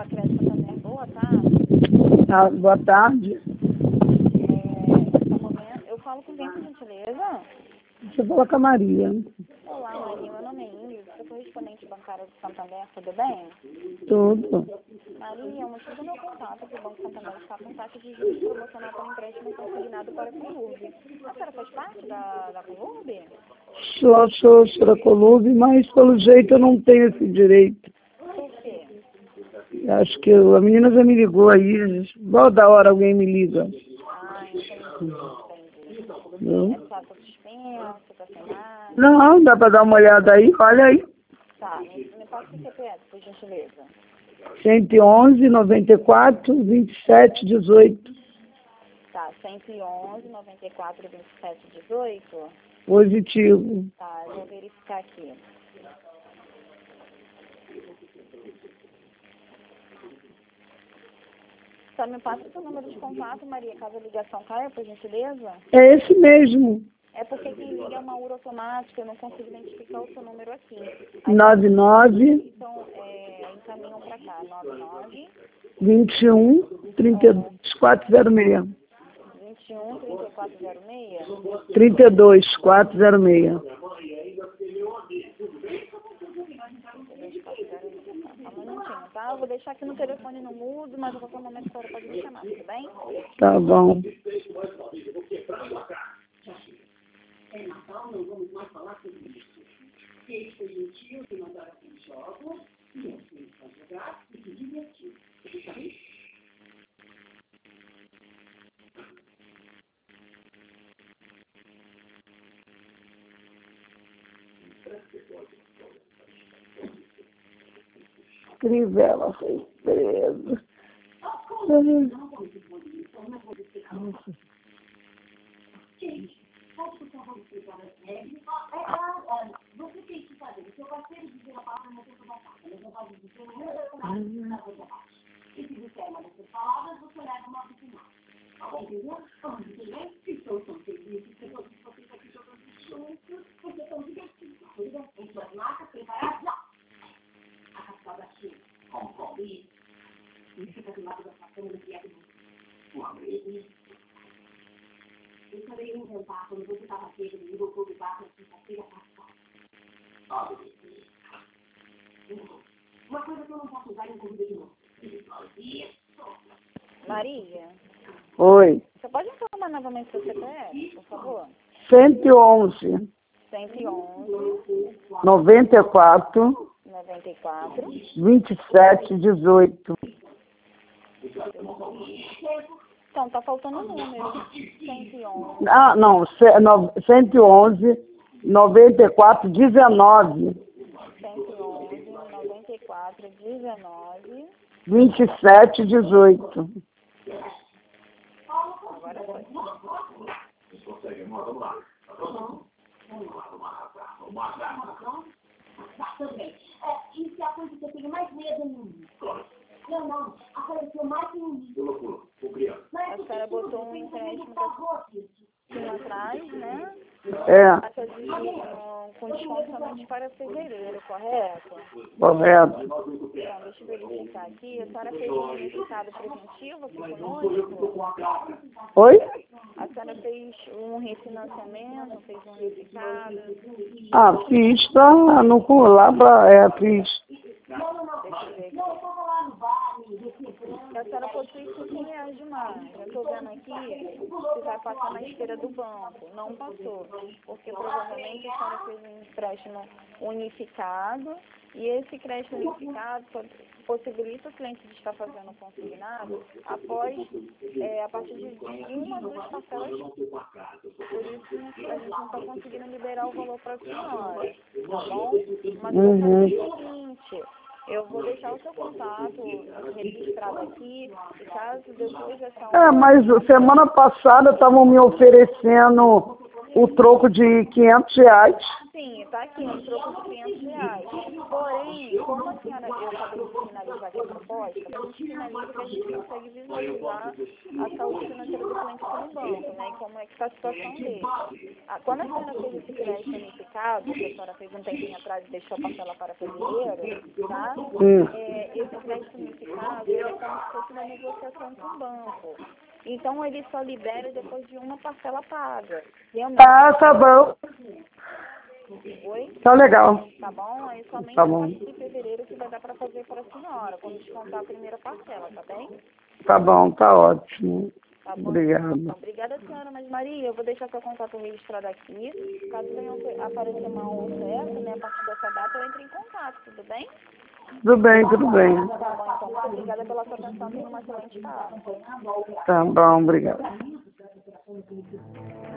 para crédito também. Boa tarde. Ah, boa tarde. Eu falo com quem, por gentileza? Você fala com a Maria. Olá, Maria. Meu nome é Ingrid. Sou correspondente bancária do Santander. Tudo bem? Tudo. Maria, o motivo do meu contato é que o Banco Santander está com taxa de juros promocional para empréstimo consignado para a Colurb. A senhora faz parte da Colurb? Sou sócia da Colurb, mas pelo jeito eu não tenho esse direito. Por quê? Acho que a menina já me ligou aí. Igual da hora alguém me liga. Ah, entendi. Não, Está suspenso, está sem nada? não, dá para dar uma olhada aí. Olha aí. Tá, me passa o CPF, por gentileza. 111, 94, 27, 18. Tá, 111, 94, 27, 18. Positivo. Tá, eu vou verificar aqui. Só me passa o seu número de contato, Maria, caso a ligação caia, por gentileza? É esse mesmo. É porque quem liga é uma URA automática, eu não consigo identificar o seu número aqui. Aí, 99, então, encaminham para cá, 99 21, 32, 406. 21 3406. 32, 406. Um minutinho, tá? Eu vou deixar aqui no telefone no mudo, mas a qualquer momento a senhora pode me chamar, tudo bem? Tá bom. Crivella foi preso. Maria, Oi. você pode informar novamente seu CPF, por favor? 111, 111 94, 94 27, 18. Então, tá faltando um número. 111 Ah, não, 111, 94, 19, 111 94 19. 27, 18. Agora foi. Isso é a coisa que eu tenho mais medo no mundo. Não, a coisa que eu mais tenho medo. A senhora botou um empréstimo aqui atrás, né? É, Com desconto somente para fevereiro, correto? correto. Então, deixa eu verificar aqui. A senhora fez um unificado preventivo aqui conosco? Oi? A senhora fez um refinanciamento, fez um unificado? Ah, fiz, tá no lá, fiz. Deixa eu ver aqui. A senhora possui R$5 demais. Eu estou vendo aqui que vai passar na esteira do banco. Não passou, porque provavelmente a senhora fez um empréstimo unificado e esse crédito unificado possibilita o cliente de estar fazendo consignado após, a partir de uma ou duas parcelas. Por isso a gente não está conseguindo liberar o valor para a senhora, tá bom? Mas eu vou fazer o seguinte. Eu vou deixar o seu contato registrado aqui, e caso depois essa... Mas semana passada estavam me oferecendo o troco de R$500. Sim, tá aqui, um troco de R$500. Porém, como a senhora, eu acabei de finalizar aqui a proposta, a gente finaliza que a gente consegue visualizar a saúde financeira do cliente aqui no banco, né? E como é que está a situação dele. Quando a senhora fez esse crédito unificado, unificado, que a senhora fez um tempinho atrás e deixou a parcela para fevereiro, tá? Esse crédito unificado, ele é como se fosse uma negociação com o banco. Então, ele só libera depois de uma parcela paga. Realmente, Tá bom. oi? Tá legal. Tá bom? Aí somente Tá a bom. partir de fevereiro que vai dar para fazer para a senhora, quando descontar a primeira parcela, tá bem? Tá bom, tá ótimo. Tá bom? Obrigado. Então, obrigada, senhora. Mas, Maria, eu vou deixar seu contato registrado aqui. Caso venha aparecer uma oferta, né, a partir dessa data, eu entro em contato, tudo bem? Tudo bem, tudo bem. Tá bom, então. Muito obrigada pela sua atenção. Tenha uma excelente tarde. Tá bom, obrigado.